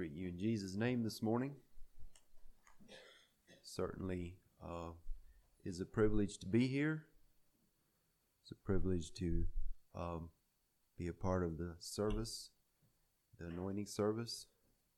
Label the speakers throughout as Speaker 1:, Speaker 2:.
Speaker 1: greet you in Jesus' name this morning. Certainly is a privilege to be here. It's a privilege to be a part of the service, the anointing service.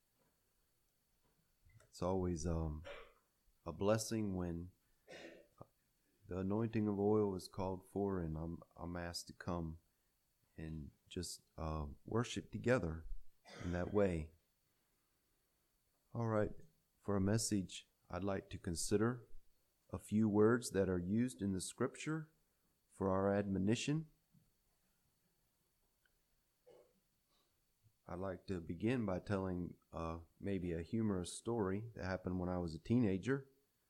Speaker 1: It's always a blessing when the anointing of oil is called for, and I'm asked to come and just worship together in that way. All right, for a message, I'd like to consider a few words that are used in the scripture for our admonition. I'd like to begin by telling maybe a humorous story that happened when I was a teenager.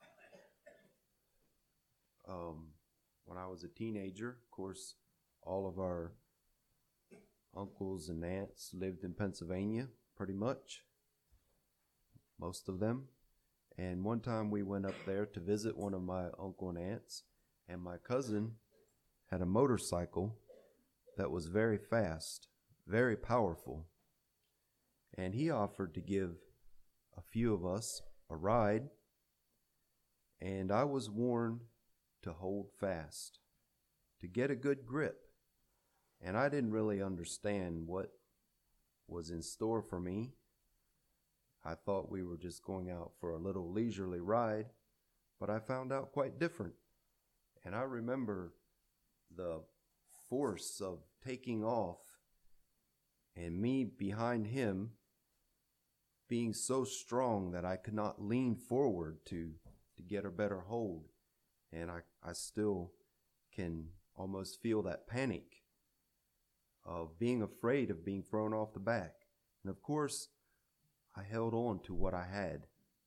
Speaker 1: When I was a teenager, of course, all of our uncles and aunts lived in Pennsylvania, pretty much, most of them. And one time we went up there to visit one of my uncle and aunts, and my cousin had a motorcycle that was very fast, very powerful. And he offered to give a few of us a ride, and I was warned to hold fast, to get a good grip. And I didn't really understand what was in store for me. I thought we were just going out for a little leisurely ride, but I found out quite different. And I remember the force of taking off and me behind him being so strong that I could not lean forward to get a better hold. And I still can almost feel that panic of being afraid of being thrown off the back. And of course, I held on to what I had.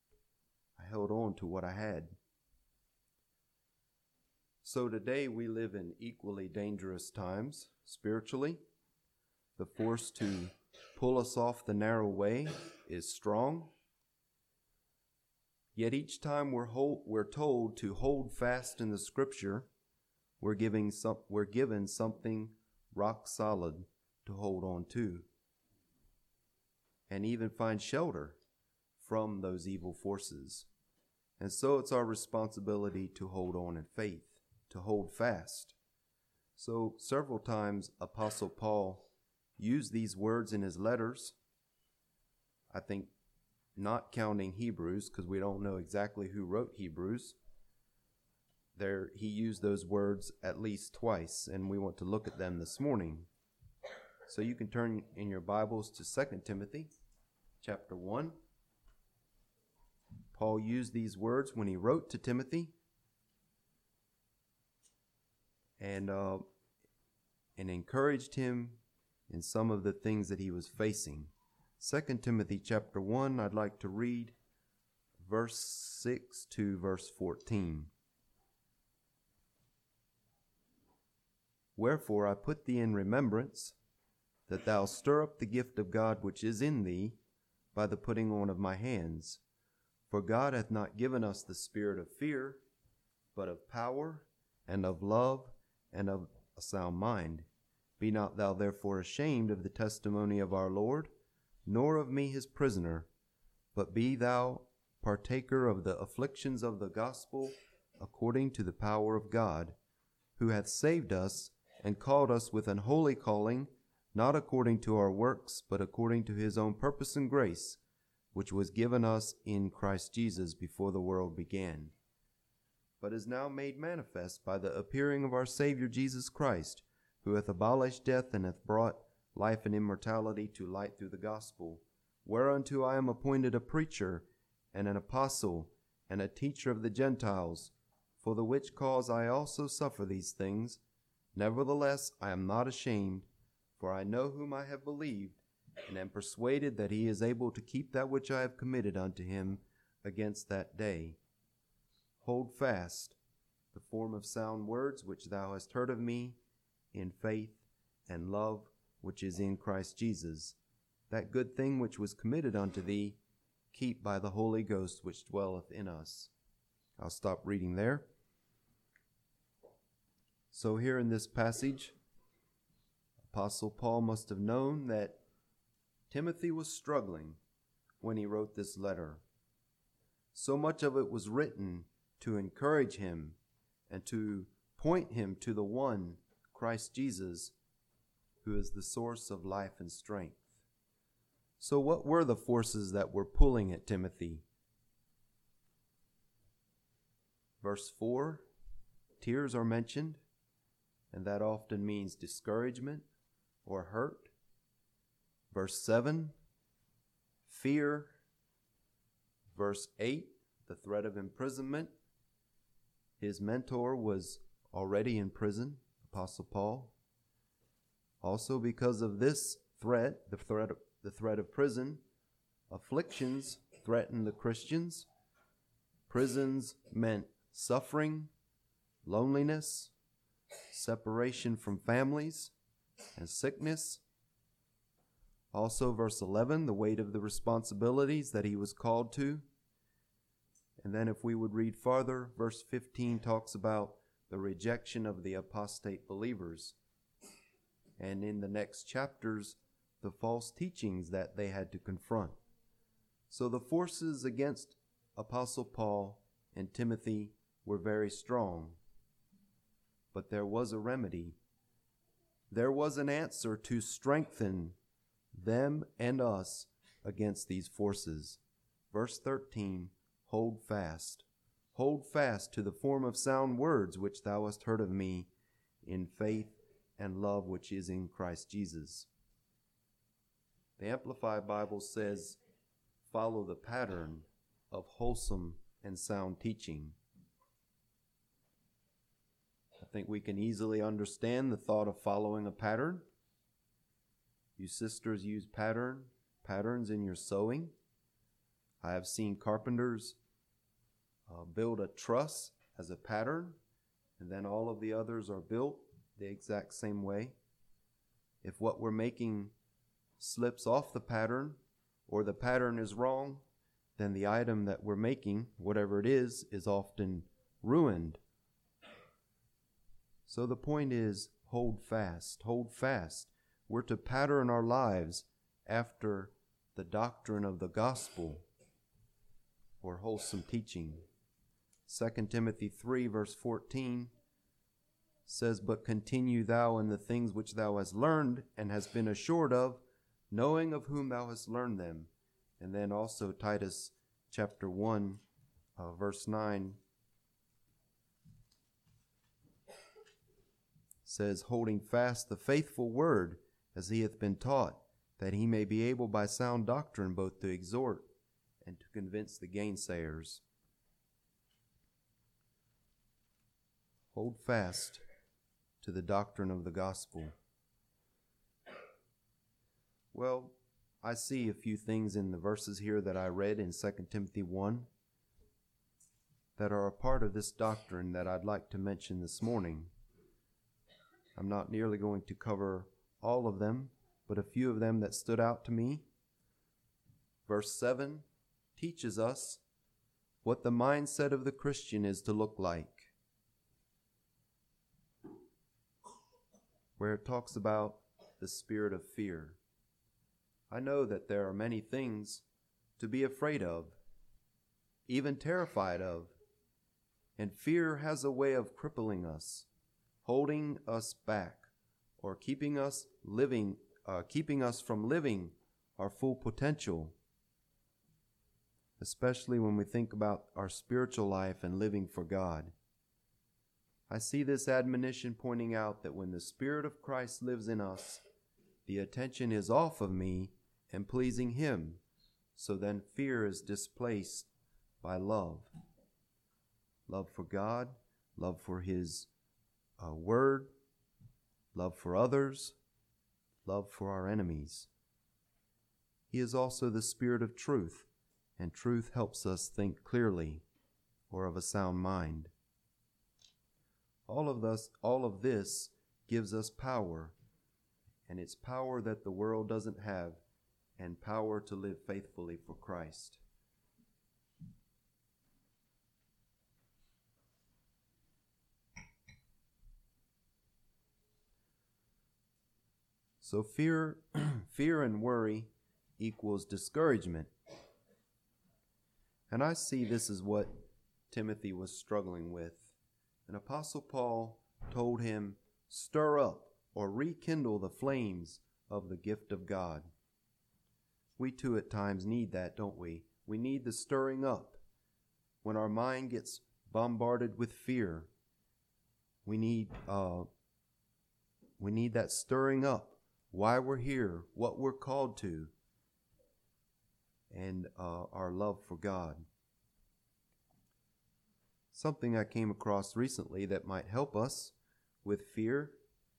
Speaker 1: So today we live in equally dangerous times spiritually. The force to pull us off the narrow way is strong. Yet each time we're told to hold fast in the scripture, we're given something rock solid to hold on to, and even find shelter from those evil forces. And so it's our responsibility to hold on in faith, to hold fast. So several times Apostle Paul used these words in his letters. I think not counting Hebrews, because we don't know exactly who wrote Hebrews. There, he used those words at least twice, and we want to look at them this morning. So you can turn in your Bibles to 2 Timothy chapter 1. Paul used these words when he wrote to Timothy, and encouraged him in some of the things that he was facing. 2 Timothy chapter 1, I'd like to read verse 6 to verse 14. Wherefore I put thee in remembrance, that thou stir up the gift of God which is in thee by the putting on of my hands. For God hath not given us the spirit of fear, but of power, and of love, and of a sound mind. Be not thou therefore ashamed of the testimony of our Lord, nor of me his prisoner, but be thou partaker of the afflictions of the gospel according to the power of God, who hath saved us and called us with an holy calling, not according to our works, but according to his own purpose and grace, which was given us in Christ Jesus before the world began, but is now made manifest by the appearing of our Savior Jesus Christ, who hath abolished death and hath brought life and immortality to light through the gospel, whereunto I am appointed a preacher and an apostle and a teacher of the Gentiles, for the which cause I also suffer these things. Nevertheless, I am not ashamed, for I know whom I have believed, and am persuaded that he is able to keep that which I have committed unto him against that day. Hold fast the form of sound words which thou hast heard of me in faith and love which is in Christ Jesus. That good thing which was committed unto thee, keep by the Holy Ghost which dwelleth in us. I'll stop reading there. So here in this passage, Apostle Paul must have known that Timothy was struggling when he wrote this letter. So much of it was written to encourage him and to point him to the one, Christ Jesus, who is the source of life and strength. So what were the forces that were pulling at Timothy? Verse 4, tears are mentioned, and that often means discouragement or hurt. Verse 7, fear. Verse 8, the threat of imprisonment. His mentor was already in prison, Apostle Paul. Also because of this threat, the threat of prison, afflictions threatened the Christians. Prisons meant suffering, loneliness, separation from families, and sickness. Also, verse 11, the weight of the responsibilities that he was called to. And then if we would read farther, verse 15 talks about the rejection of the apostate believers. And in the next chapters, the false teachings that they had to confront. So the forces against Apostle Paul and Timothy were very strong. But there was a remedy. There was an answer to strengthen them and us against these forces. Verse 13, hold fast. Hold fast to the form of sound words which thou hast heard of me in faith and love which is in Christ Jesus. The Amplified Bible says, follow the pattern of wholesome and sound teaching. I think we can easily understand the thought of following a pattern. You sisters use patterns in your sewing. I have seen carpenters build a truss as a pattern, and then all of the others are built the exact same way. If what we're making slips off the pattern, or the pattern is wrong, then the item that we're making, whatever it is often ruined. So the point is, hold fast, hold fast. We're to pattern our lives after the doctrine of the gospel or wholesome teaching. 2 Timothy 3 verse 14 says, but continue thou in the things which thou hast learned and hast been assured of, knowing of whom thou hast learned them. And then also Titus chapter 1 verse 9 says, holding fast the faithful word as he hath been taught, that he may be able by sound doctrine both to exhort and to convince the gainsayers. Hold fast to the doctrine of the gospel. Well, I see a few things in the verses here that I read in 2 Timothy 1 that are a part of this doctrine that I'd like to mention this morning. I'm not nearly going to cover all of them, but a few of them that stood out to me. Verse 7 teaches us what the mindset of the Christian is to look like, where it talks about the spirit of fear. I know that there are many things to be afraid of, even terrified of, and fear has a way of crippling us, holding us back, or keeping us from living our full potential, especially when we think about our spiritual life and living for God. I see this admonition pointing out that when the Spirit of Christ lives in us, the attention is off of me and pleasing Him, so then fear is displaced by love. Love for God, love for His Word, love for others, love for our enemies. He is also the Spirit of truth, and truth helps us think clearly or of a sound mind. All of this gives us power, and it's power that the world doesn't have, and power to live faithfully for Christ. So fear and worry equals discouragement, And I see this is what Timothy was struggling with. And Apostle Paul told him, stir up or rekindle the flames of the gift of God. We too at times need that, don't we? We need the stirring up. When our mind gets bombarded with fear, we need that stirring up, why we're here, what we're called to, and our love for God. Something I came across recently that might help us with fear,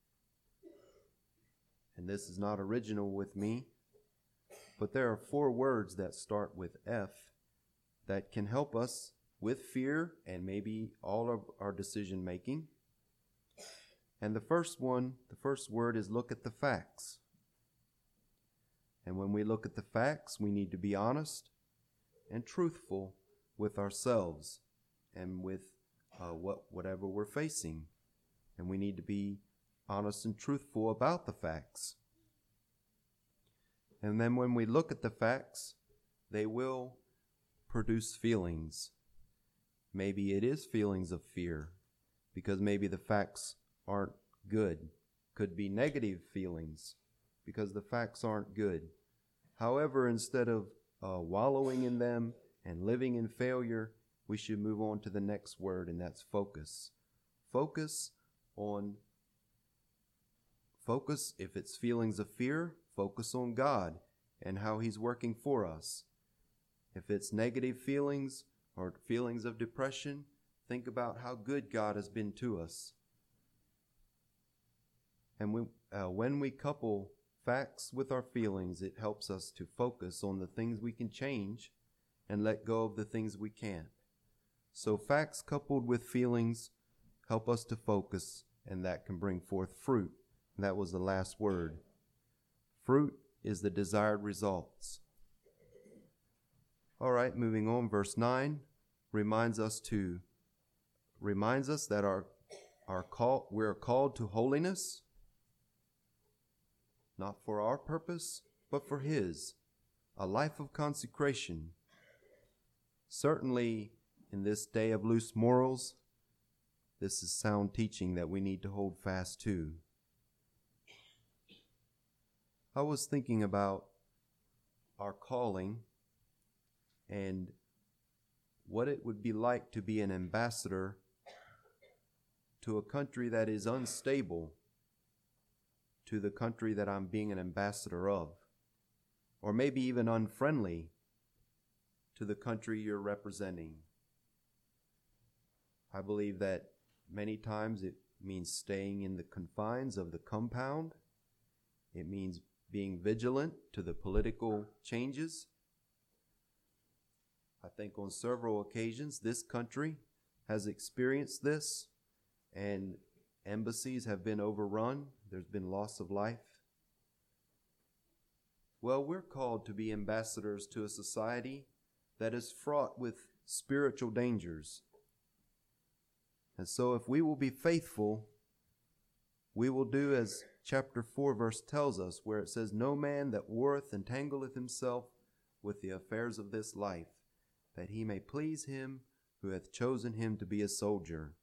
Speaker 1: and this is not original with me, but there are 4 words that start with F that can help us with fear and maybe all of our decision making. And the first word is look at the facts. And when we look at the facts, we need to be honest and truthful with ourselves and with whatever we're facing. And we need to be honest and truthful about the facts. And then when we look at the facts, they will produce feelings. Maybe it is feelings of fear, because maybe the facts aren't good. Could be negative feelings, because the facts aren't good. However, instead of wallowing in them and living in failure, we should move on to the next word, and that's focus. Focus, if it's feelings of fear, focus on God and how He's working for us. If it's negative feelings or feelings of depression, think about how good God has been to us. And when we couple facts with our feelings, it helps us to focus on the things we can change and let go of the things we can't. So facts coupled with feelings help us to focus, and that can bring forth fruit. And that was the last word. Fruit is the desired results. All right, moving on. Verse 9 reminds us that we're called to holiness, not for our purpose, but for His, a life of consecration. Certainly, in this day of loose morals, this is sound teaching that we need to hold fast to. I was thinking about our calling and what it would be like to be an ambassador to a country that is unstable, to the country that I'm being an ambassador of, or maybe even unfriendly to the country you're representing. I believe that many times it means staying in the confines of the compound. It means being vigilant to the political changes. I think on several occasions this country has experienced this, and embassies have been overrun. There's been loss of life. Well, we're called to be ambassadors to a society that is fraught with spiritual dangers. And so if we will be faithful, we will do as chapter 4 verse tells us, where it says, "No man that warreth entangleth himself with the affairs of this life, that he may please him who hath chosen him to be a soldier."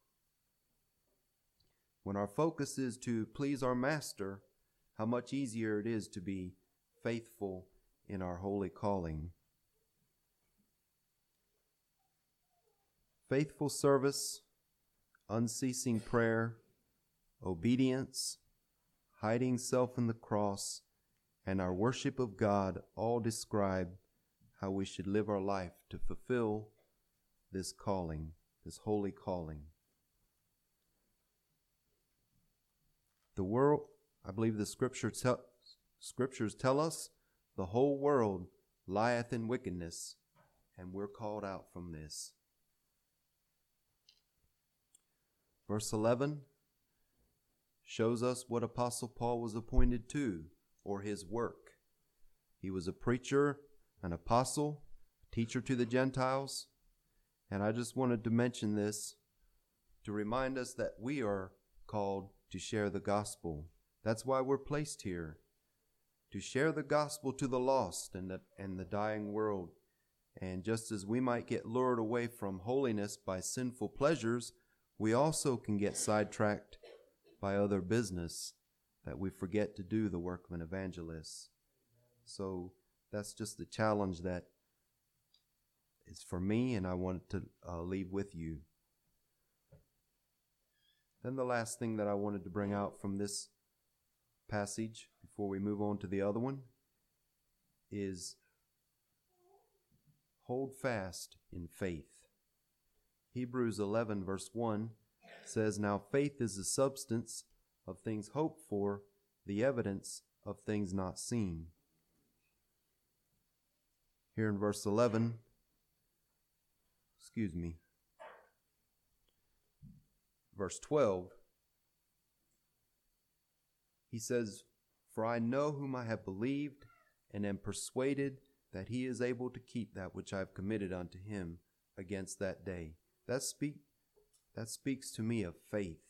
Speaker 1: When our focus is to please our Master, how much easier it is to be faithful in our holy calling. Faithful service, unceasing prayer, obedience, hiding self in the cross, and our worship of God all describe how we should live our life to fulfill this calling, this holy calling. The world, I believe the scriptures tell us, the whole world lieth in wickedness, and we're called out from this. Verse 11 shows us what Apostle Paul was appointed to, or his work. He was a preacher, an apostle, teacher to the Gentiles, and I just wanted to mention this to remind us that we are called to share the gospel. That's why we're placed here, to share the gospel to the lost and the dying world, And just as we might get lured away from holiness by sinful pleasures, we also can get sidetracked by other business that we forget to do the work of an evangelist. So that's just the challenge that is for me, and I want to leave with you. Then the last thing that I wanted to bring out from this passage before we move on to the other one is hold fast in faith. Hebrews 11 verse 1 says, "Now faith is the substance of things hoped for, the evidence of things not seen." Here in verse 11, verse 12, he says, "For I know whom I have believed, and am persuaded that he is able to keep that which I have committed unto him against that day." That speaks to me of faith.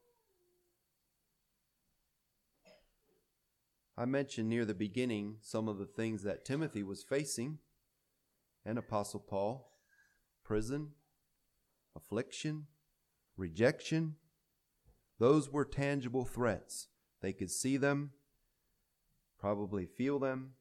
Speaker 1: I mentioned near the beginning some of the things that Timothy was facing, and Apostle Paul: prison, affliction, rejection. Those were tangible threats. They could see them, probably feel them.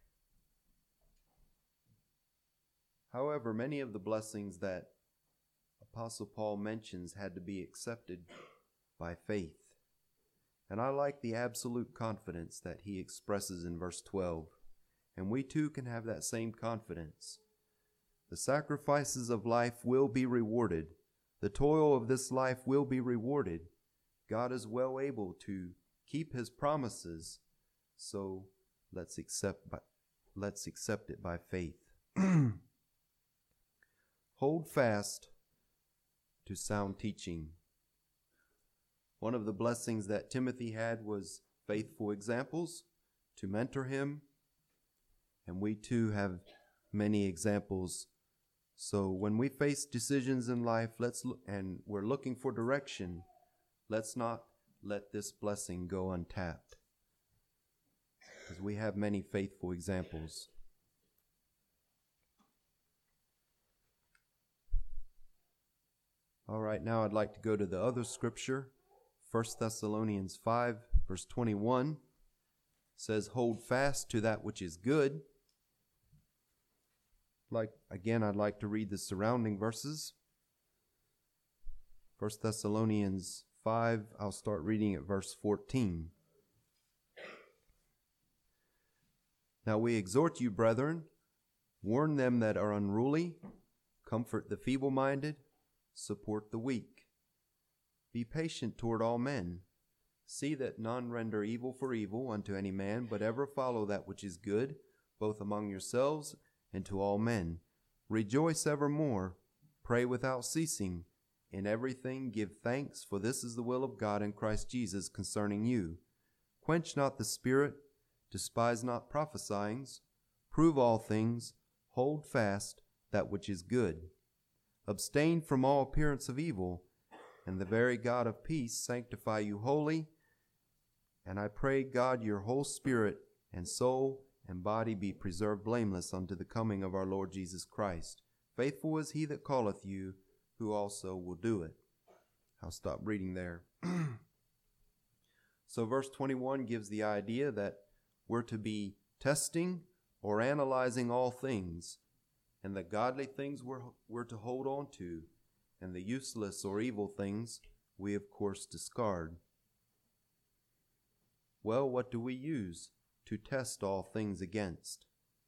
Speaker 1: However, many of the blessings that Apostle Paul mentions had to be accepted by faith. And I like the absolute confidence that he expresses in verse 12. And we too can have that same confidence. The sacrifices of life will be rewarded. The toil of this life will be rewarded. God is well able to keep his promises, so let's accept it by faith. Hold fast to sound teaching. One of the blessings that Timothy had was faithful examples to mentor him, and we too have many examples. So when we face decisions in life, and we're looking for direction, let's not let this blessing go untapped, because we have many faithful examples. All right, now I'd like to go to the other scripture. 1 Thessalonians 5, verse 21 says, "Hold fast to that which is good." I'd like to read the surrounding verses. 1 Thessalonians 5, I'll start reading at verse 14. "Now we exhort you, brethren, warn them that are unruly, comfort the feeble-minded, support the weak. Be patient toward all men. See that none render evil for evil unto any man, but ever follow that which is good, both among yourselves and to all men. Rejoice evermore. Pray without ceasing. In everything give thanks, for this is the will of God in Christ Jesus concerning you. Quench not the spirit, despise not prophesying, prove all things, hold fast that which is good. Abstain from all appearance of evil, and the very God of peace sanctify you wholly. And I pray God your whole spirit and soul and body be preserved blameless unto the coming of our Lord Jesus Christ. Faithful is he that calleth you, who also will do it." I'll stop reading there. So verse 21 gives the idea that we're to be testing or analyzing all things, and the godly things we're to hold on to, and the useless or evil things we of course discard. Well, what do we use to test all things against?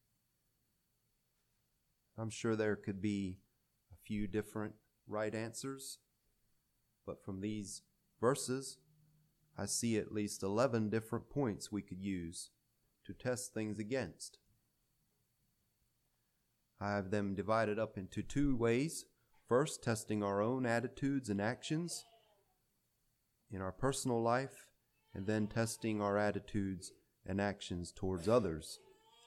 Speaker 1: I'm sure there could be a few different right answers, but from these verses, I see at least 11 different points we could use to test things against. I have them divided up into two ways. First, testing our own attitudes and actions in our personal life, and then testing our attitudes and actions towards others.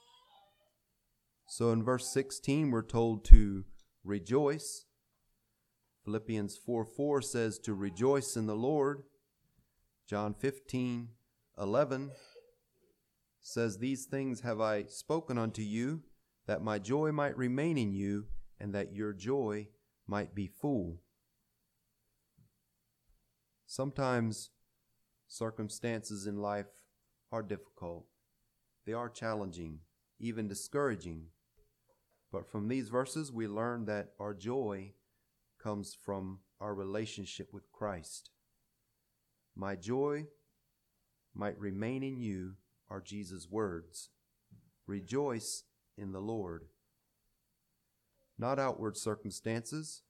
Speaker 1: So in verse 16, we're told to rejoice. Philippians 4:4 says to rejoice in the Lord. John 15:11 says, "These things have I spoken unto you, that my joy might remain in you, and that your joy might be full. Sometimes circumstances in life are difficult. They are challenging, even discouraging. But from these verses, we learn that our joy comes from our relationship with Christ. My joy might remain in you are Jesus' words. Rejoice in the Lord. Not outward circumstances.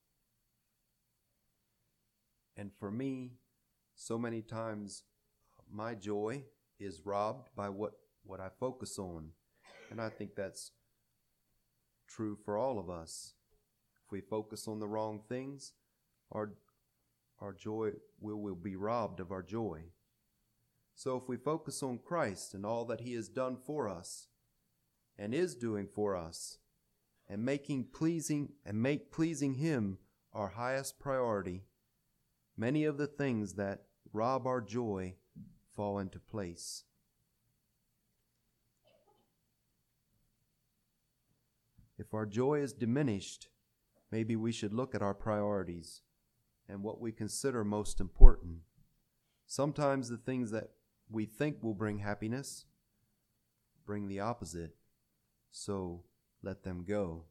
Speaker 1: And for me, so many times my joy is robbed by what I focus on. And I think that's true for all of us. If we focus on the wrong things, our joy will be robbed of our joy. So if we focus on Christ and all that he has done for us and is doing for us, and make pleasing him our highest priority, many of the things that rob our joy fall into place. If our joy is diminished, maybe we should look at our priorities and what we consider most important. Sometimes the things that we think will bring happiness bring the opposite, so let them go.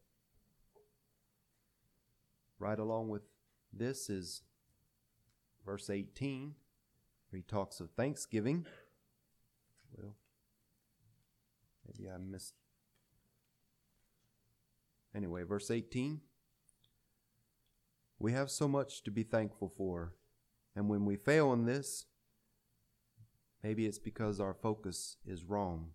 Speaker 1: Right along with this is verse 18, where he talks of thanksgiving. Well, maybe I missed. Anyway, verse 18. We have so much to be thankful for, and when we fail in this, maybe it's because our focus is wrong.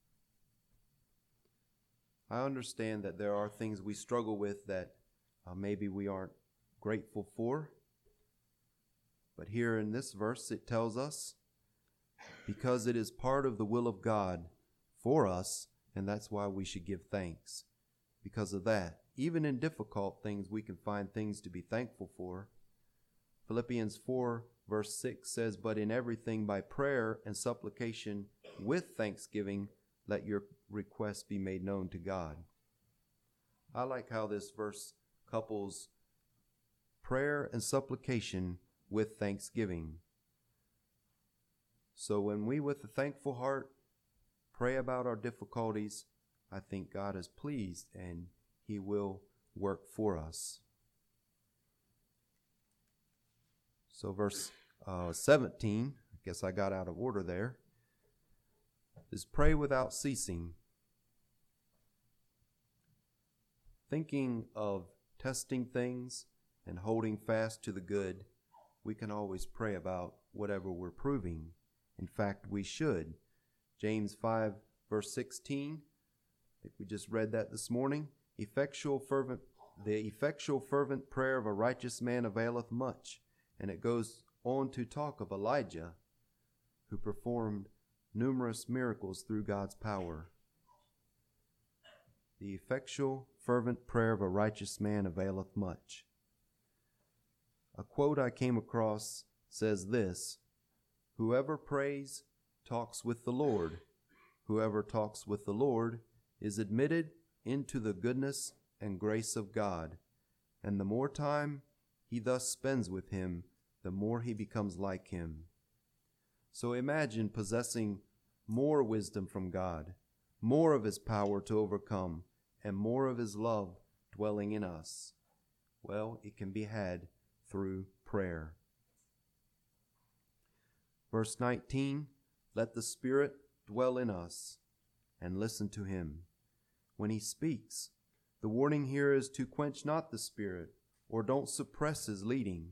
Speaker 1: I understand that there are things we struggle with that maybe we aren't grateful for. But here in this verse it tells us, because it is part of the will of God for us, and that's why we should give thanks. Because of that, even in difficult things, we can find things to be thankful for. Philippians 4 verse 6 says, but in everything by prayer and supplication with thanksgiving, let your requests be made known to God. I like how this verse couples prayer and supplication with thanksgiving. So when we with a thankful heart pray about our difficulties, I think God is pleased and he will work for us. So verse 17, I guess I got out of order there, is pray without ceasing. Thinking of testing things and holding fast to the good, we can always pray about whatever we're proving. In fact, we should. James 5 verse 16, I think we just read that this morning. The effectual fervent prayer of a righteous man availeth much. And it goes on to talk of Elijah, who performed numerous miracles through God's power. The effectual fervent prayer of a righteous man availeth much. A quote I came across says this: whoever prays talks with the Lord. Whoever talks with the Lord is admitted into the goodness and grace of God, and the more time he thus spends with him, the more he becomes like him. So imagine possessing more wisdom from God, more of his power to overcome, and more of his love dwelling in us. Well, it can be had through prayer. Verse 19, let the Spirit dwell in us and listen to him. When he speaks, the warning here is to quench not the Spirit, or don't suppress his leading.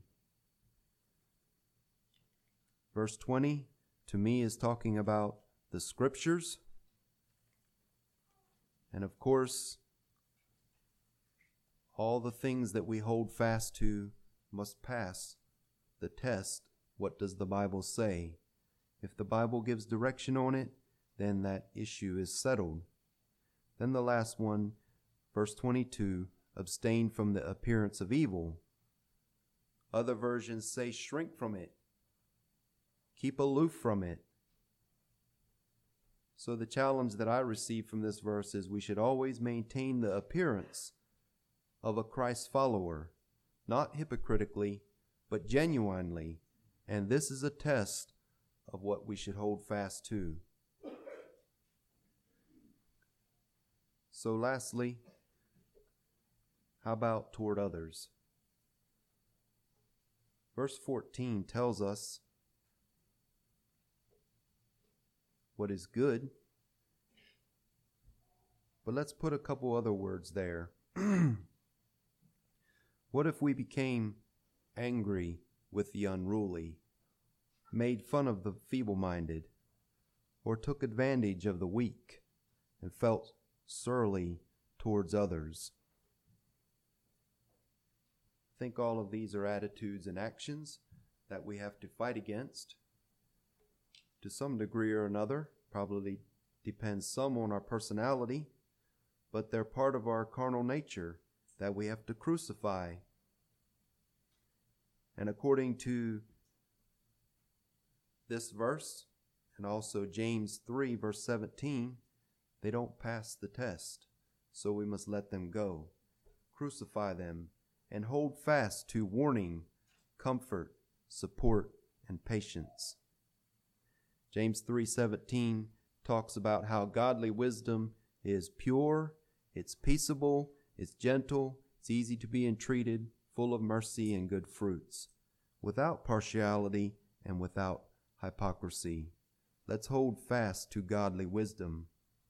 Speaker 1: Verse 20, to me, is talking about the Scriptures. And of course, all the things that we hold fast to must pass the test. What does the Bible say? If the Bible gives direction on it, then that issue is settled. Then the last one, verse 22, abstain from the appearance of evil. Other versions say shrink from it. Keep aloof from it. So the challenge that I receive from this verse is we should always maintain the appearance of a Christ follower, not hypocritically, but genuinely. And this is a test of what we should hold fast to. So lastly, how about toward others? Verse 14 tells us what is good, but let's put a couple other words there. What if we became angry with the unruly, made fun of the feeble-minded, or took advantage of the weak and felt surly towards others? I think all of these are attitudes and actions that we have to fight against to some degree or another. Probably depends some on our personality, but they're part of our carnal nature that we have to crucify. And according to this verse, and also James 3, verse 17, they don't pass the test, so we must let them go, crucify them, and hold fast to warning, comfort, support, and patience. James 3:17 talks about how godly wisdom is pure, it's peaceable, it's gentle, it's easy to be entreated, full of mercy and good fruits, without partiality and without hypocrisy. Let's hold fast to godly wisdom.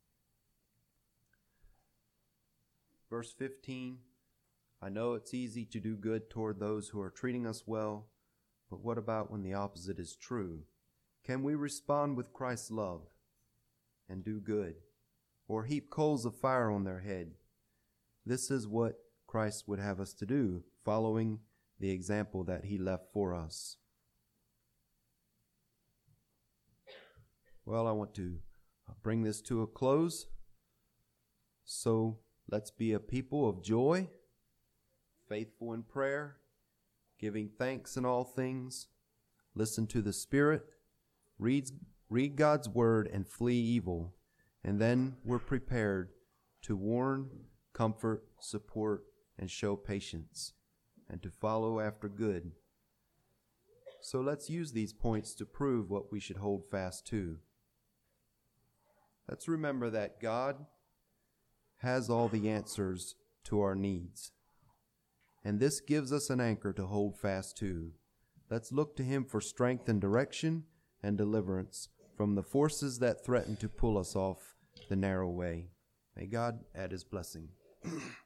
Speaker 1: Verse 15, I know it's easy to do good toward those who are treating us well, but what about when the opposite is true? Can we respond with Christ's love and do good, or heap coals of fire on their head? This is what Christ would have us to do, following the example that he left for us. Well, I want to bring this to a close. So let's be a people of joy, faithful in prayer, giving thanks in all things, listen to the Spirit, read God's word and flee evil, and then we're prepared to warn, comfort, support, and show patience, and to follow after good. So let's use these points to prove what we should hold fast to. Let's remember that God has all the answers to our needs, and this gives us an anchor to hold fast to. Let's look to him for strength and direction and deliverance from the forces that threaten to pull us off the narrow way. May God add his blessing.